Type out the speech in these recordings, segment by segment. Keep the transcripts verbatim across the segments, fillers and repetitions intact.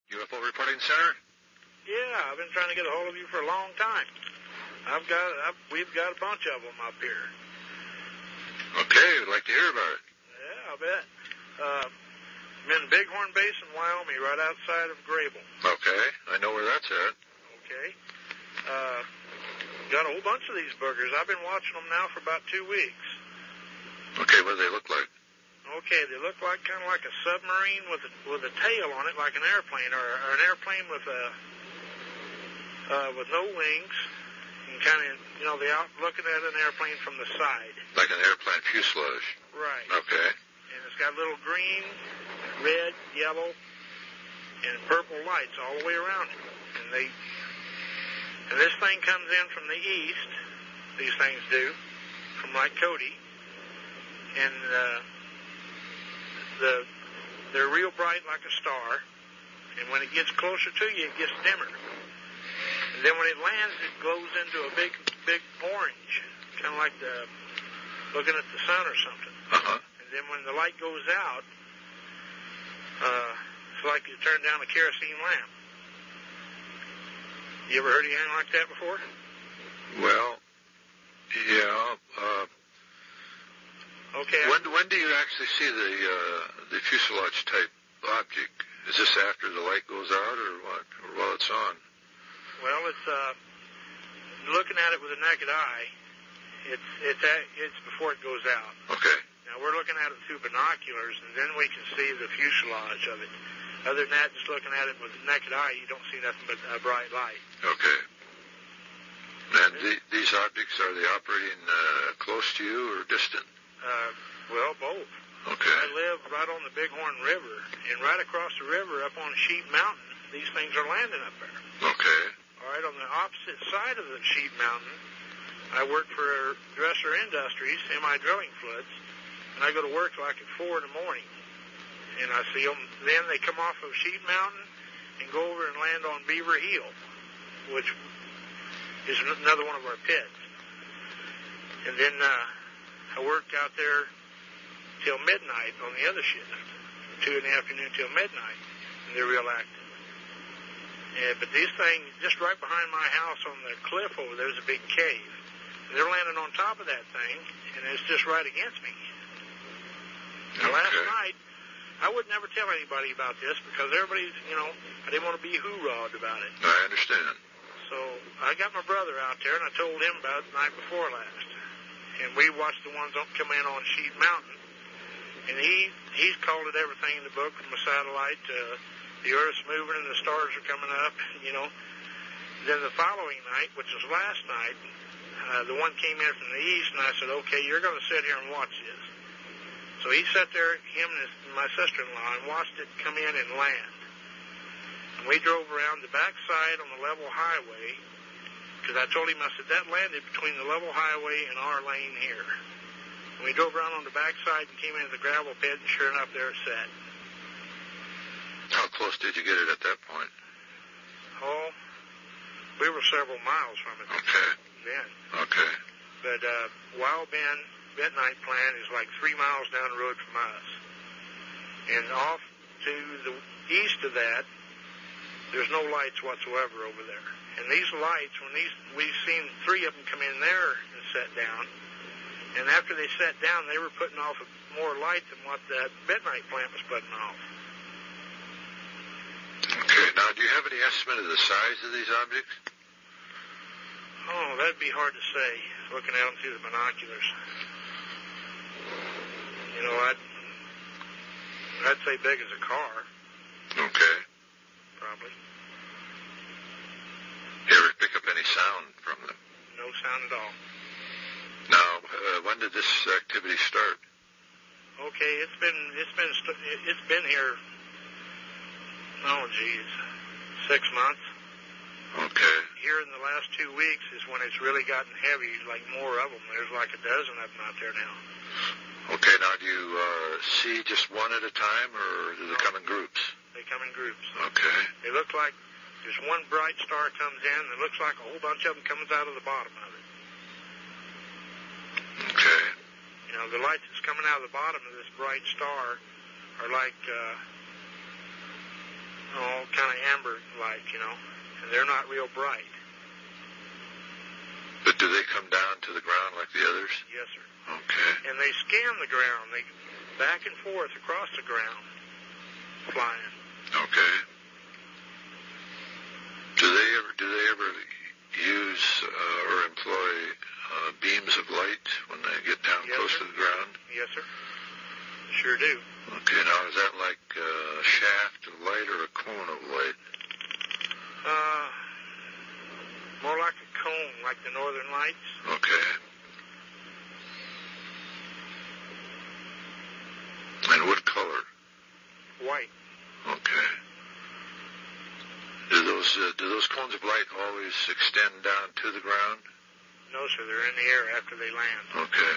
U F O Reporting Center? Yeah, I've been trying to get a hold of you for a long time. I've got, I've, we've got a bunch of them up here. Okay, I'd like to hear about it. Yeah, I bet. Uh, I'm in Bighorn Basin, Wyoming, right outside of Grable. Okay, I know where that's at. Okay. Uh, got a whole bunch of these boogers. I've been watching them now for about two weeks. Okay, what do they look like? Okay, they look like kind of like a submarine with a, with a tail on it, like an airplane, or, or an airplane with a uh, with no wings, and kind of, you know, they're out looking at an airplane from the side. Like an airplane fuselage. Right. Okay. And it's got little green, red, yellow, and purple lights all the way around it. And they, and this thing comes in from the east. These things do, from like Cody, and uh, the they're real bright like a star. And when it gets closer to you, it gets dimmer. And then when it lands, it glows into a big, big orange, kind of like the looking at the sun or something. Uh-huh. And then when the light goes out, uh, it's like you turn down a kerosene lamp. You ever heard anything like that before? Well, yeah. Uh, okay. When when do you actually see the uh, the fuselage type object? Is this after the light goes out, or what? Or while it's on? Well, it's uh, looking at it with a naked eye. It's it's at, it's before it goes out. Okay. Now we're looking at it through binoculars, and then we can see the fuselage of it. Other than that, just looking at it with the naked eye, you don't see nothing but a bright light. Okay. And the, these objects, are they operating uh, close to you or distant? Uh, well, both. Okay. I live right on the Bighorn River, and right across the river, up on Sheep Mountain, these things are landing up there. Okay. All right, on the opposite side of the Sheep Mountain, I work for Dresser Industries, semi-drilling floods, and I go to work like at four in the morning. And I see them, then they come off of Sheep Mountain and go over and land on Beaver Hill, which is another one of our pits. And then uh, I work out there till midnight on the other shift, two in the afternoon till midnight, and they're real active. Yeah, but these things, just right behind my house on the cliff over there, there's a big cave. And they're landing on top of that thing, and it's just right against me. Now, okay. last night, I would never tell anybody about this because everybody's, you know, I didn't want to be hoorah'd about it. I understand. So I got my brother out there, and I told him about it the night before last. And we watched the ones come in on Sheep Mountain. And he he's called it everything in the book, from a satellite to the Earth's moving and the stars are coming up, you know. Then the following night, which was last night, uh, the one came in from the east, and I said, okay, you're going to sit here and watch this. So he sat there, him and his, my sister-in-law, and watched it come in and land. And we drove around the backside on the level highway, because I told him, I said, that landed between the level highway and our lane here. And we drove around on the backside and came into the gravel pit, and sure enough, there it sat. How close did you get it at that point? Oh, we were several miles from it. Okay. Then. Okay. But uh, Wild Bend Bentonite Plant is like three miles down the road from us. And off to the east of that, there's no lights whatsoever over there. And these lights, when these, we've seen three of them come in there and set down. And after they set down, they were putting off more light than what that Bentonite plant was putting off. Okay. Now, do you have any estimate of the size of these objects? Oh, that'd be hard to say, looking at them through the binoculars. You know, I'd, I'd say big as a car. Okay. Probably. You ever pick up any sound from them? No sound at all. Now, uh, when did this activity start? Okay, it's been it's been it's been here. Oh, geez, six months. Okay. Here in the last two weeks is when it's really gotten heavy, like more of them. There's like a dozen of them out there now. Okay, now do you uh, see just one at a time, or do they No. come in groups? They come in groups. Okay. They look like there's one bright star comes in, and it looks like a whole bunch of them comes out of the bottom of it. Okay. You know, the lights that's coming out of the bottom of this bright star are like, uh, oh, kind of like, you know, and they're not real bright. But do they come down to the ground like the others? Yes, sir. Okay. And they scan the ground. They back and forth across the ground, flying. Okay. Do they ever do they ever use uh, or employ uh, beams of light when they get down yes, close sir. to the ground? Yes, sir. Sure do. Okay. Now is that like a shaft of light or a cone of light? Uh, more like a cone, like the Northern Lights. Okay. And what color? White. Okay. Do those uh, do those cones of light always extend down to the ground? No, sir. They're in the air after they land. Okay.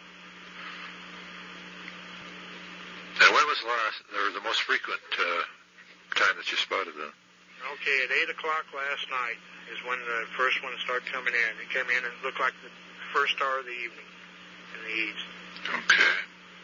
And when was the last, or the most frequent uh, time that you spotted them? Okay, at eight o'clock last night is when the first one started coming in. It came in and it looked like the first star of the evening in the east. Okay.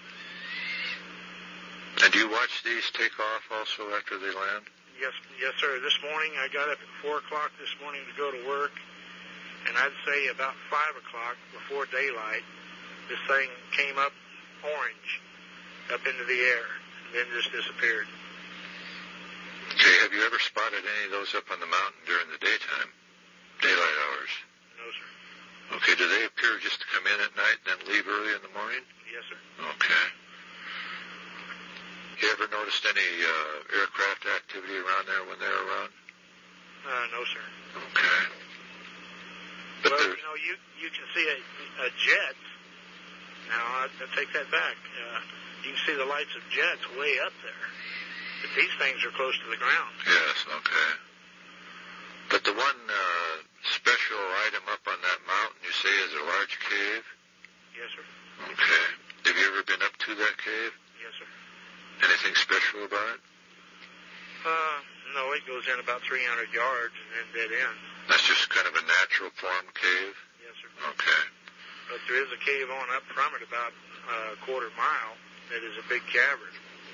And do you watch these take off also after they land? Yes, yes, sir. This morning I got up at four o'clock this morning to go to work, and I'd say about five o'clock before daylight, this thing came up orange up into the air, and then just disappeared. Okay, have you ever spotted any of those up on the mountain during the daytime, daylight hours? No, sir. Okay, do they appear just to come in at night and then leave early in the morning? Yes, sir. Okay. You ever noticed any uh, aircraft activity around there when they're around? Uh, no, sir. Okay. But well, there's... you know, you you can see a, a jet. Now, I, I take that back. Uh, you can see the lights of jets way up there. But these things are close to the ground. Yes, okay. But the one uh, special item up on that mountain, you say, is a large cave? Yes, sir. Okay. Have you ever been up to that cave? Yes, sir. Anything special about it? Uh, no, it goes in about three hundred yards and then dead end. That's just kind of a natural form cave? Yes, sir. Okay. But there is a cave on up from it about a quarter mile that is a big cavern.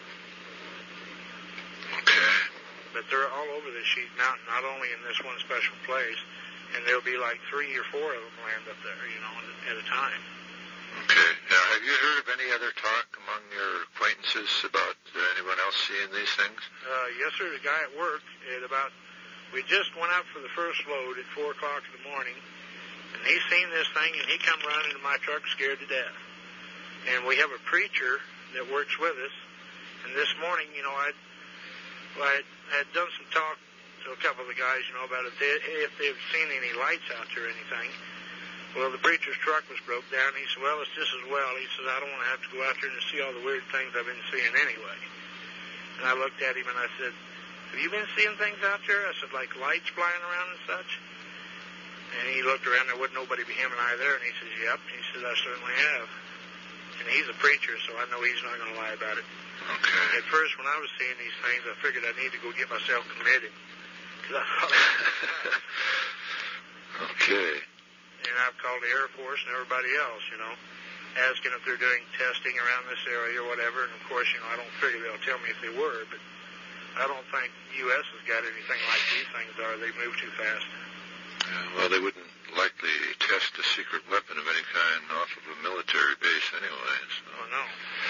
Okay. But they're all over this sheet mountain, not only in this one special place, and there'll be like three or four of them land up there, you know, at a time. Okay. Now, have you heard of any other talk among your acquaintances about uh, anyone else seeing these things? Uh, yes, sir. The guy at work at about, we just went out for the first load at four o'clock in the morning, and he seen this thing, and he come running to my truck scared to death. And we have a preacher that works with us, and this morning, you know, I'd, well, I had done some talk to a couple of the guys, you know, about if, they, if they've seen any lights out there or anything. Well, the preacher's truck was broke down. He said, well, it's just as well. He said, I don't want to have to go out there and see all the weird things I've been seeing anyway. And I looked at him and I said, have you been seeing things out there? I said, like lights flying around and such? And he looked around. There wasn't nobody but him and I there. And he says, yep. He says, I certainly have. And he's a preacher, so I know he's not going to lie about it. Okay. At first, when I was seeing these things, I figured I need to go get myself committed. Because I thought it was Okay. And I've called the Air Force and everybody else, you know, asking if they're doing testing around this area or whatever. And, of course, you know, I don't figure they'll tell me if they were, but I don't think U S has got anything like these things are. They move too fast. Yeah, well, they wouldn't likely test a secret weapon of any kind off of a military base anyway. So. Oh, no.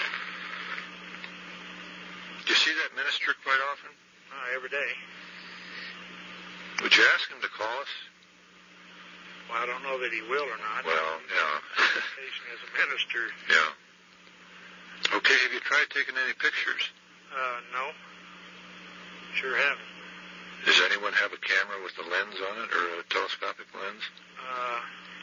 Do you see that minister quite often? Uh, every day. Would you ask him to call us? Well, I don't know that he will or not. Well, yeah. As a minister. Yeah. Okay, have you tried taking any pictures? Uh, no. Sure haven't. Does anyone have a camera with a lens on it, or a telescopic lens? Uh,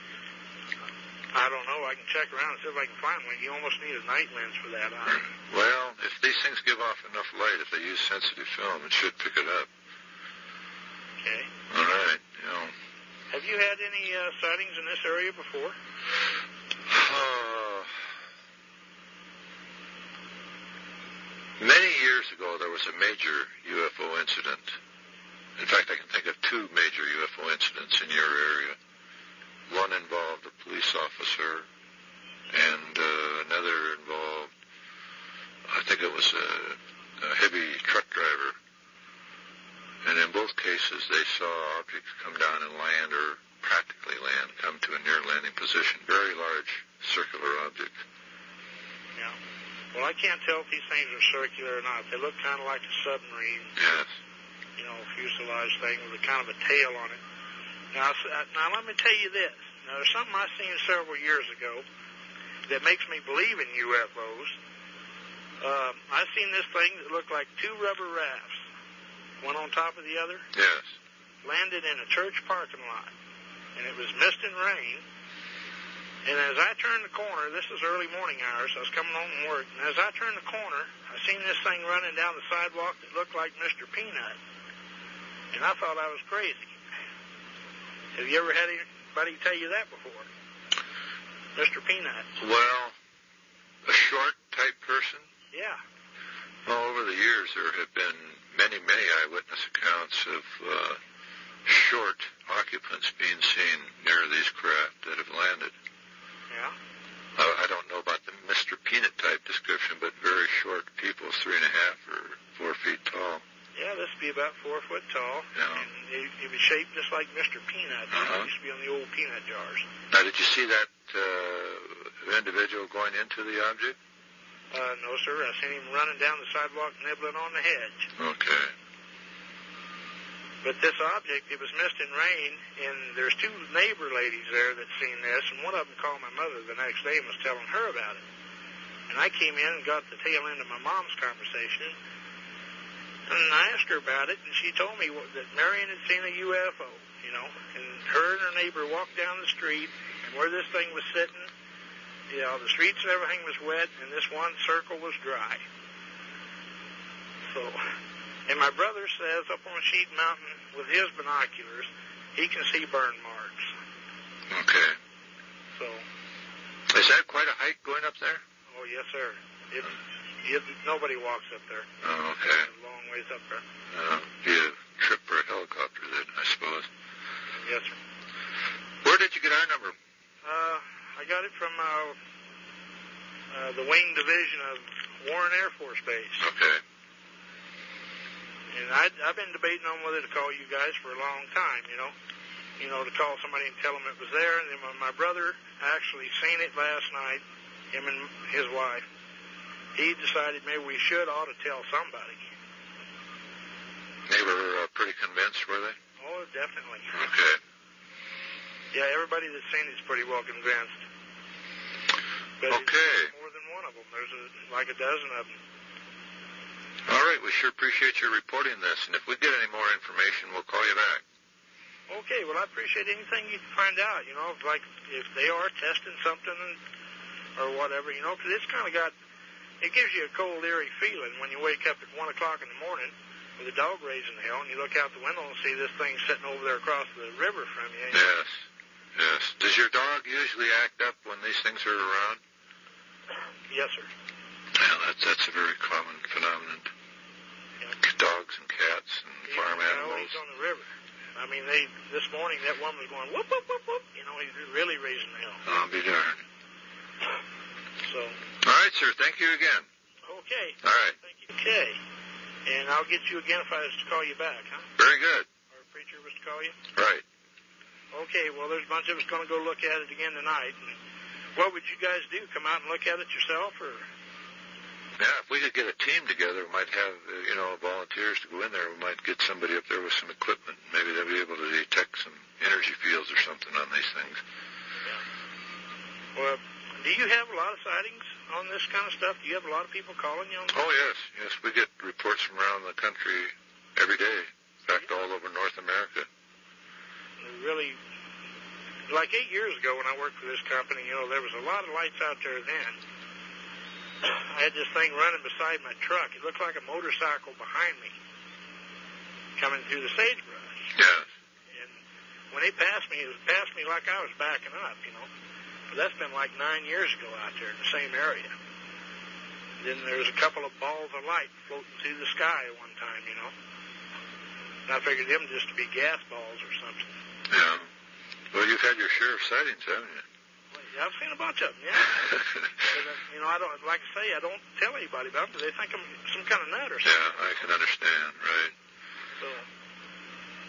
I don't know. I can check around and see if I can find one. You almost need a night lens for that, huh? Well, if these things give off enough light, if they use sensitive film, it should pick it up. Okay. All right, you know. Have you had any uh, sightings in this area before? Uh, many years ago, there was a major U F O incident. In fact, I can think of two major U F O incidents in your area. One involved a police officer, and uh, another involved, I think it was a, a heavy truck driver. And in both cases, cases they saw objects come down and land, or practically land, come to a near landing position. Very large circular objects. Yeah. Well, I can't tell if these things are circular or not. They look kind of like a submarine. Yes. You know, fuselage thing with a kind of a tail on it. Now, now let me tell you this. Now, there's something I seen several years ago that makes me believe in U F Os. Uh, I seen this thing that looked like two rubber rafts, one on top of the other. Yes. Landed in a church parking lot, and it was mist and rain. And as I turned the corner, this is early morning hours, I was coming home from work, and as I turned the corner, I seen this thing running down the sidewalk that looked like Mister Peanut. And I thought I was crazy. Have you ever had anybody tell you that before? Mister Peanut. Well, a short type person? Yeah. Well, over the years there have been many, many eyewitness accounts of uh, short occupants being seen near these craft that have landed. Yeah. Uh, I don't know about the Mister Peanut type description, but very short people, three and a half or four feet tall. Yeah, this would be about four foot tall. Yeah. And it, it was shaped just like Mister Peanut. Uh-huh. It used to be on the old peanut jars. Now, did you see that uh, individual going into the object? Uh, no, sir. I seen him running down the sidewalk, nibbling on the hedge. Okay. But this object, it was mist and rain, and there's two neighbor ladies there that seen this, and one of them called my mother the next day and was telling her about it. And I came in and got the tail end of my mom's conversation, and I asked her about it, and she told me that Marion had seen a U F O, you know, and her and her neighbor walked down the street, and where this thing was sitting, you know, the streets and everything was wet, and this one circle was dry. So, and my brother says up on Sheet Mountain with his binoculars, he can see burn marks. Okay. So. Is that quite a hike going up there? Oh, yes, sir. It, it, nobody walks up there. Oh, okay. It's a long ways up there. Uh, be a trip for a helicopter then, I suppose. Yes, sir. Where did you get our number? Uh, I got it from uh, uh, the Wing Division of Warren Air Force Base. Okay. And I, I've been debating on whether to call you guys for a long time, you know. You know, to call somebody and tell them it was there. And then when my brother actually seen it last night, him and his wife, he decided maybe we should ought to tell somebody. They were uh, pretty convinced, were they? Oh, definitely. Okay. Yeah, everybody that's seen it's pretty well convinced. But okay. It's more than one of them. There's a, like a dozen of them. All right, we sure appreciate your reporting this, and if we get any more information, we'll call you back. Okay, well, I appreciate anything you can find out, you know, like if they are testing something or whatever, you know, because it's kind of got, it gives you a cold, eerie feeling when you wake up at one o'clock in the morning with a dog raising hell, and you look out the window and see this thing sitting over there across the river from you. you yes, know? Yes. Does your dog usually act up when these things are around? Yes, sir. Well, that's, that's a very common phenomenon. Yeah. Dogs and cats and Even farm animals. He's on the river. I mean, they this morning that one was going whoop whoop whoop whoop. You know, he's really raising hell. I'll be darned. So. All right, sir. Thank you again. Okay. All right. Thank you. Okay. And I'll get you again if I was to call you back, huh? Very good. Or a preacher was to call you. Right. Okay. Well, there's a bunch of us going to go look at it again tonight. And what would you guys do? Come out and look at it yourself, or? Yeah, if we could get a team together, we might have, uh, you know, volunteers to go in there. We might get somebody up there with some equipment. Maybe they'll be able to detect some energy fields or something on these things. Yeah. Well, do you have a lot of sightings on this kind of stuff? Do you have a lot of people calling you on this? Oh, yes. Yes, we get reports from around the country every day. In fact, all over North America. Really, like eight years ago when I worked for this company, you know, there was a lot of lights out there then. I had this thing running beside my truck. It looked like a motorcycle behind me coming through the sagebrush. Yes. And when they passed me, it was passed me like I was backing up, you know. But that's been like nine years ago out there in the same area. Then there was a couple of balls of light floating through the sky at one time, you know. And I figured them just to be gas balls or something. Yeah. Well, you've had your share of sightings, haven't you? Well, I've seen a bunch of them, yeah. But, uh, you know, I don't, like I say, I don't tell anybody about them because they think I'm some kind of nut or something. Yeah, I can understand, right. So,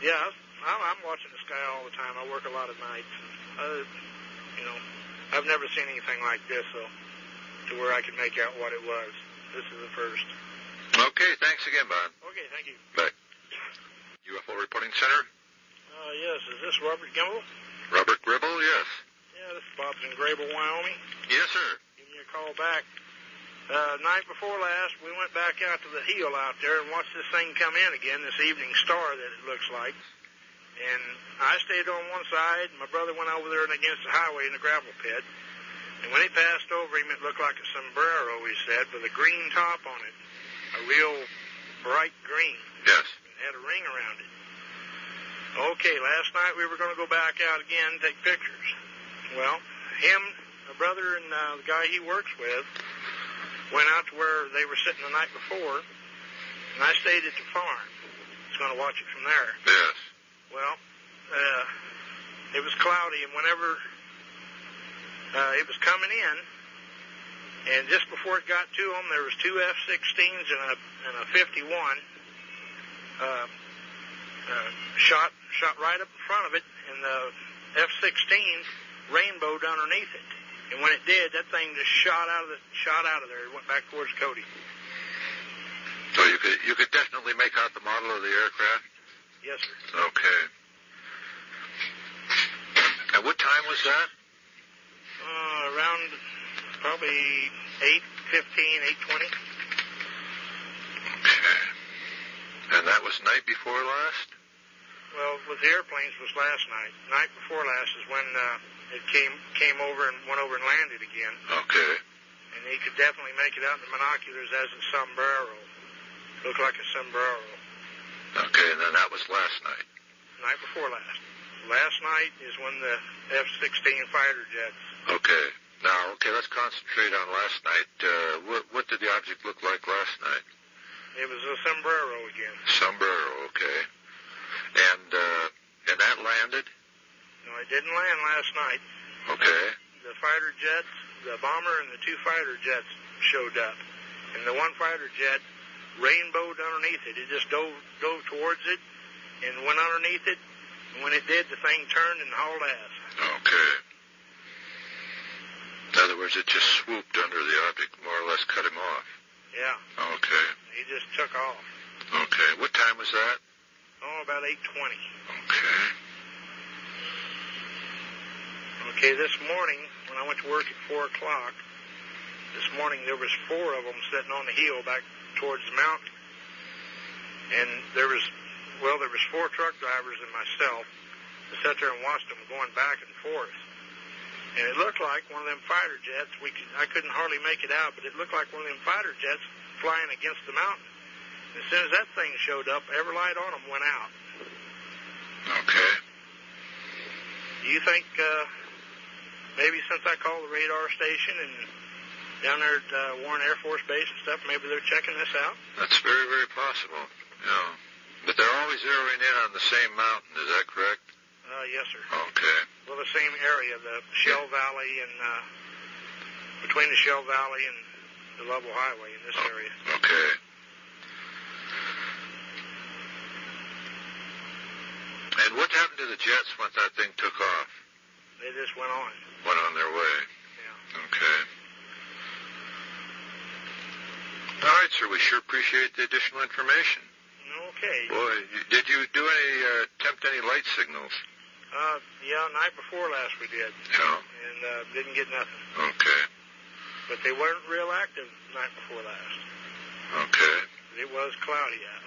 Yeah, I'm, I'm watching the sky all the time. I work a lot of nights. Uh, you know, I've never seen anything like this, so to where I can make out what it was. This is the first. Okay, thanks again, Bob. Okay, thank you. Bye. U F O Reporting Center? Uh, yes, is this Robert Gimble? Robert Gribble, yes. Yeah, this is Bob's in Grable, Wyoming. Yes, sir. Giving you a call back. Uh, night before last, we went back out to the hill out there and watched this thing come in again, this evening star that it looks like. And I stayed on one side, and my brother went over there and against the highway in the gravel pit. And when he passed over him, it looked like a sombrero, he said, with a green top on it. A real bright green. Yes. It had a ring around it. Okay, last night we were going to go back out again and take pictures. Well, him, my brother, and uh, the guy he works with went out to where they were sitting the night before, and I stayed at the farm. I was going to watch it from there. Yes. Well, uh, it was cloudy, and whenever uh, it was coming in, and just before it got to them, there was two F sixteens and a, and a fifty-one uh, uh, shot shot right up in front of it, and the F sixteen rainbowed underneath it. And when it did, that thing just shot out of the shot out of there. It went back towards Cody. So you could you could definitely make out the model of the aircraft? Yes, sir. Okay. And what time was that? Uh, around probably eight fifteen, eight twenty. Okay. And that was night before last? Well, with the airplanes was last night. Night before last is when uh, it came came over and went over and landed again. Okay. And he could definitely make it out in the binoculars as a sombrero. Looked like a sombrero. Okay, and then that was last night? Night before last. Last night is when the F sixteen fighter jets. Okay. Now, okay, let's concentrate on last night. Uh, what, what did the object look like last night? It was a sombrero again. Sombrero, okay. And, uh, and that landed? No, it didn't land last night. Okay. Uh, the fighter jets, the bomber and the two fighter jets showed up. And the one fighter jet rainbowed underneath it. It just dove, dove towards it and went underneath it. And when it did, the thing turned and hauled ass. Okay. In other words, it just swooped under the object, more or less cut him off. Yeah. Okay. He just took off. Okay. What time was that? Oh, about eight twenty. Okay. Okay, this morning, when I went to work at four o'clock, this morning there was four of them sitting on the hill back towards the mountain. And there was, well, there was four truck drivers and myself that sat there and watched them going back and forth. And it looked like one of them fighter jets. We could, I couldn't hardly make it out, but it looked like one of them fighter jets flying against the mountain. And as soon as that thing showed up, every light on them went out. Okay. Do you think uh, maybe since I called the radar station and down there at uh, Warren Air Force Base and stuff, maybe they're checking this out? That's very, very possible. Yeah. But they're always zeroing in on the same mountain. Is that correct? Uh, yes, sir. Okay. Well, the same area, the Shell Valley and uh, between the Shell Valley and the Lovell Highway in this oh, area. Okay. And what happened to the jets once that thing took off? They just went on. Went on their way. Yeah. Okay. All right, sir. We sure appreciate the additional information. Okay. Boy, did you do any, uh, attempt any light signals? Uh, yeah, night before last we did. Yeah. And uh, didn't get nothing. Okay. But they weren't real active night before last. Okay. It was cloudy out.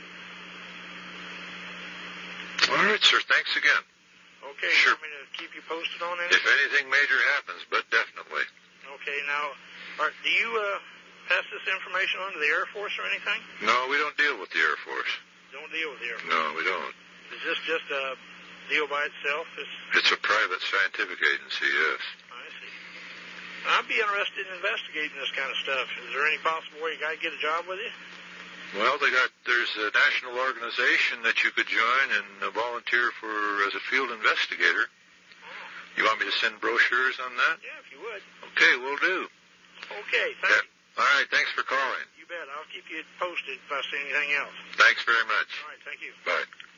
All right, sir. Thanks again. Okay. Sure. You want me to keep you posted on anything? If anything major happens, but definitely. Okay. Now, are, do you uh, pass this information on to the Air Force or anything? No, we don't deal with the Air Force. Don't deal with the Air Force? No, we don't. Is this just a deal by itself? This... It's a private scientific agency, yes. I see. I'd be interested in investigating this kind of stuff. Is there any possible way you got to get a job with you? Well, they got there's a national organization that you could join and uh, volunteer for as a field investigator. Oh. You want me to send brochures on that? Yeah, if you would. Okay, we'll do. Okay, thank yeah. you. All right, thanks for calling. You bet. I'll keep you posted if I see anything else. Thanks very much. All right, thank you. Bye.